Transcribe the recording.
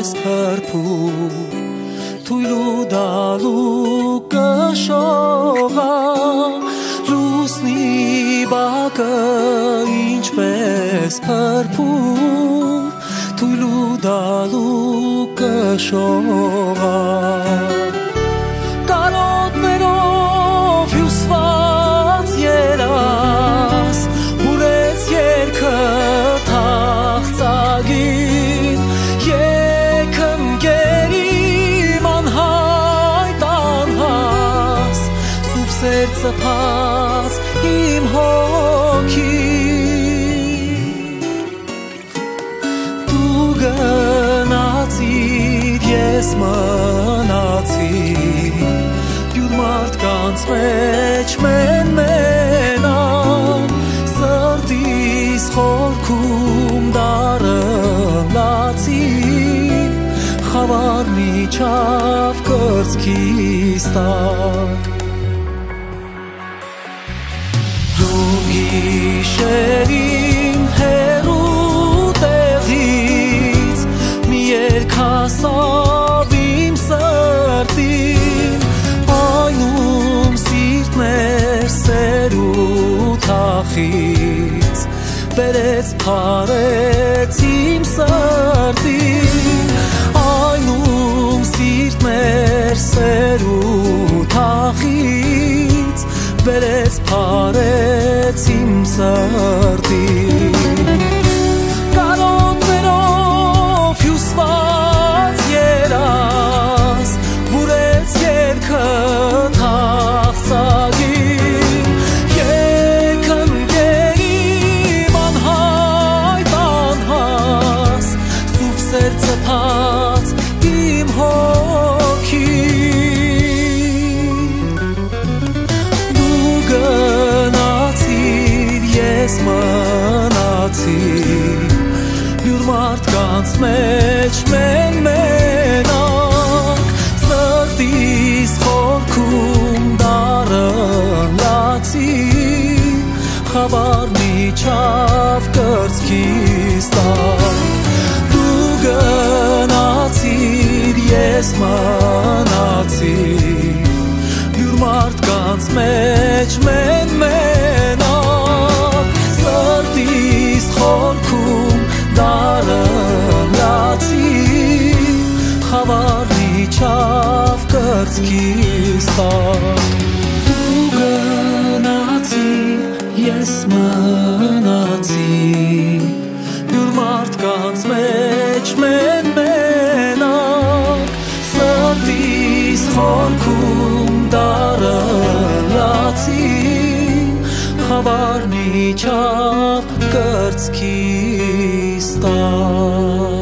ինչպես փրփուր թույլու դալու կշողա լուսնի բակը ինչպես փրփուր թույլու դալու կշողա կարոտներով հյուսված երաս բուրեց երգը թախծագին եքն գերիմ անհայտ անհաս սուր սերծը փած իմ հոգի դու գնացիր ես մնացի յուր մարդկանց մեջ մենան սրտիս խորքում դարըլացի խավար միջավ կրծքիս տակ դու գիշերին հեռու տեղից մի երգ հասավ իմ սրտին այնում սիրտներ սերու թախից բերեց փարեց իմ սրտին այնում սիրտներ սերու թախից բերեց փարեց իմ սրտին կարոտներով հյուսված երաս բուրեց երգը թախծագին եքն գերիմ անհայտ անհաս սուրբ սերծը փած իմ հոգի դու գնացիր ես մնացի յուր մարդկանց մեջ մենակ սրտիս խորքում դարըլացի խավար միջավ կրծքիս տակ դու գնացիր ես մնացի յուր մարդկանց մեջ մենակ սրտիս խորքում դարըլացի խավար միջավ կրծքիս տակ դու գնացիր ես մնացի յուր մարդկանց մեջ մենակ սրտիս խորքում դարըլացի խավար միջավ կրծքիս տակ